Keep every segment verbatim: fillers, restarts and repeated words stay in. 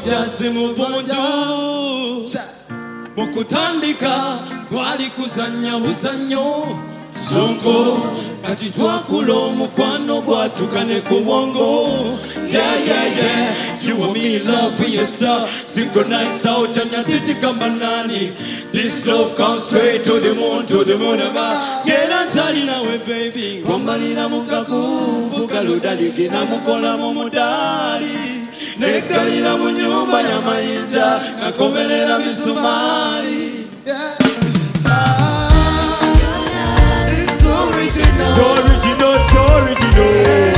mujasi mubonjo mukutandika gwali kuzanya buzanyo sonko kati twakula omukwano gwatukane ku bwongo yeah yeah yeah you and me love for your star synchronize out and ya titika manani this love comes straight to the moon to the moon aba get on tali nawe baby kwambalira mukaku kaludali na mukola mu mudali nekalira mu nyumba ya mayinja nakomerera misumari yeah. So original, so original.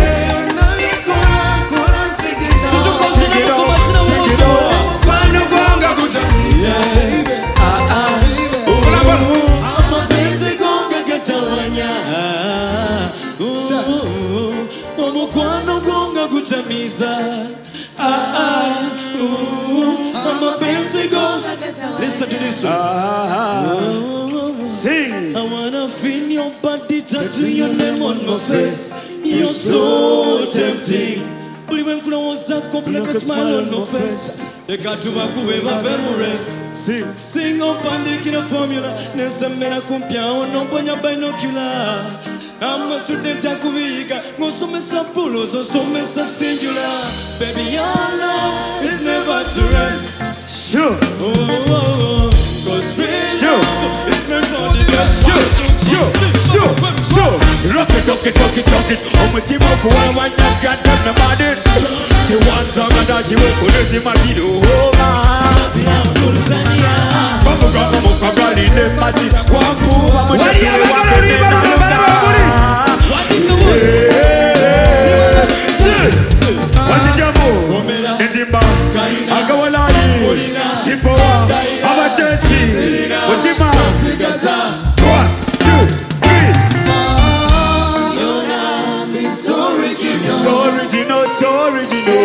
Listen to this one. Sing. I wanna feel your body touching your name on my face. You're so tempting. Believe when I was a couple like a smile on my face. They got to back away my memories. Sing. Sing up and they get a formula. Nessa mena compia no ponya binocular. I'm a student Jakuviga. No so messa pulos or so messa singular. Baby, your love is never to rest. Sure. Oh, oh, oh. Cause real sure. Love is meant for the best. Sure, sure, sure, sure. Rock it, rock it, rock it, rock it. Oh, my team of one, one, you got them the body. The one song that you will put us in my video. Oh, man. Baba, baba, baba, baba, in the body. One fool, I'm going to tell you what to do. What do you do? What's the jumbo? It's in back. I go along. Sipoa, Abatesi, Otima, one, two, three. Your love is so original, so original, so original.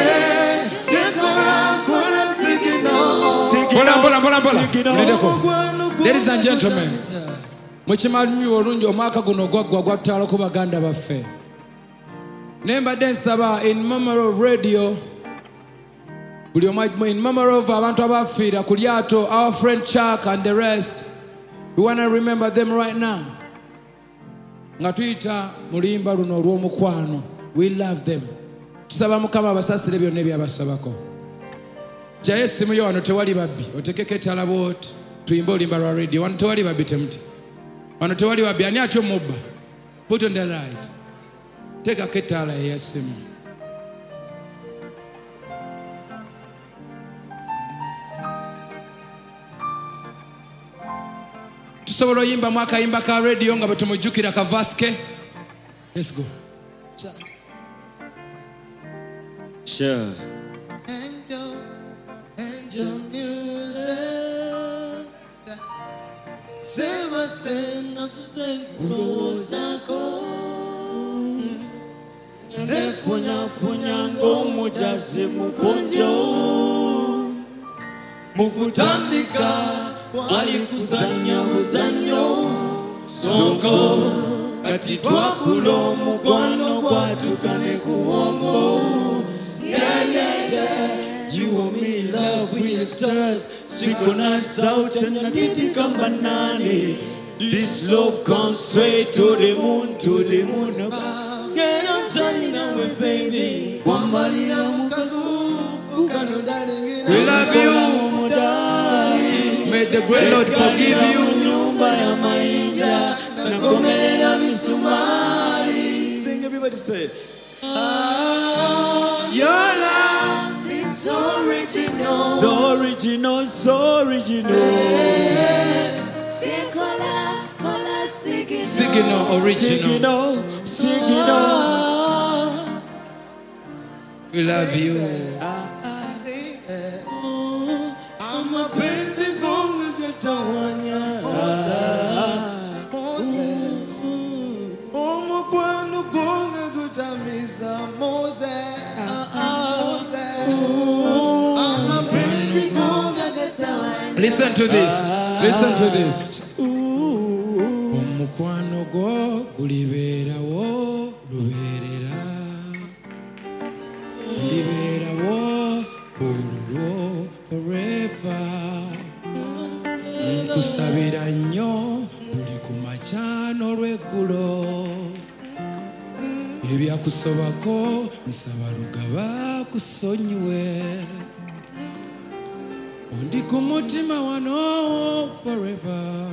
Ladies and gentlemen, muchimanyi olungi omwaka guno gwaggwa gwatwala ku baganda baffe. Nemba densaba in memory of radio. In memory of abantu abafiira ku lyato, our friend Chuck and the rest. We want to remember them right now. Nga tuyita mulimba luno olw'omukwano. We love them. Tusaba Mukama abasasire byonna ebyabasabako. Jaye essimu yo wano tewali babbi. Otekeko ettala bw'oti. Tuyimbe olimba lwa radio. Wano tewali babbi temuti. Wano tewali babbi. Ani atyo mubba? Put on the light. Tekako ettala ey'essimu. Tusobola oyimba mwaka yimba ka radio nga batumujjukira ka vaske. Let's go. Sure. Angel, angel music. Save us in us Nefunya funya ngomu jasi muponjo mukutandika wali kusanya uzanyo sonko kati twakulo mukwano kwatukane kuwongo yeah yeah yeah you and me love with stars synchronize out and natiti kambanani this love comes straight to the moon to the moon get on shining away baby wambalira mukagu ukano darling we love you. May the great Lord forgive you. Sing, everybody say. Ah, your love is so original, so original, so original. Signal original, signal. We love you. I'm a busy going to Tawanya. Moses, oh, my one going to Tamisa, Moses, I'm a busy going to Tawanya. Listen to this, listen to this. Omukwano go gulibera wo luberera. Libera wo Nkusabira nnyo buli ku makya n'olweggulo ebyakusobako nsaba Lugaba kusonyiwe ondi ku mutima wano forever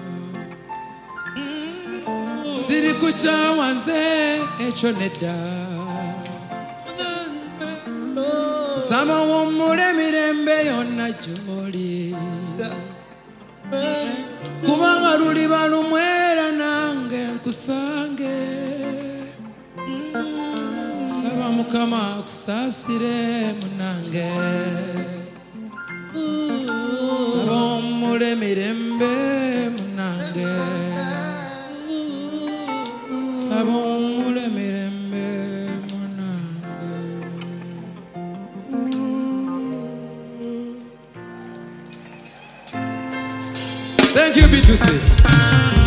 siri kukyawa nze ekyo nedda nsaba wummule emirembe yonna gy'oli kubanga luliba lumwera nange nkusange saba Mukama akusaasire munange saba wummule emirembe munange saba wummule emirembe munange. Thank you, B two C.